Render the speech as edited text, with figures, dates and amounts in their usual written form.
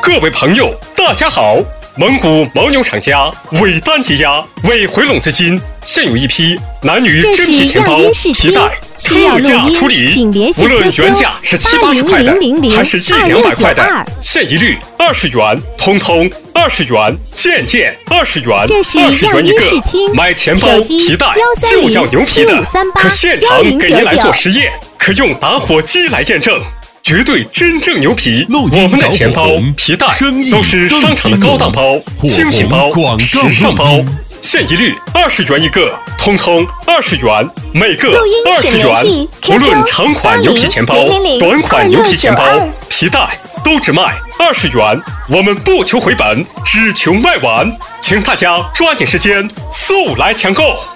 各位朋友，大家好！蒙古牦牛厂家伟丹吉鸭为回笼资金，现有一批男女真皮钱包、皮带特价处理，无论原价是70-80块的，还是100-200块的，现一律20元，通通20元，件20元，20元一个。买钱包、皮带就要牛皮的，可现场给您来做实验，可用打火机来验证。绝对真正牛皮，我们的钱包、皮带都是商场的高档包、精品包、时尚包，现一律20元一个，通通20元，每个20元。无论长款牛皮钱包、短款牛皮钱包、皮带都只卖20元，我们不求回本，只求卖完，请大家抓紧时间速来抢购。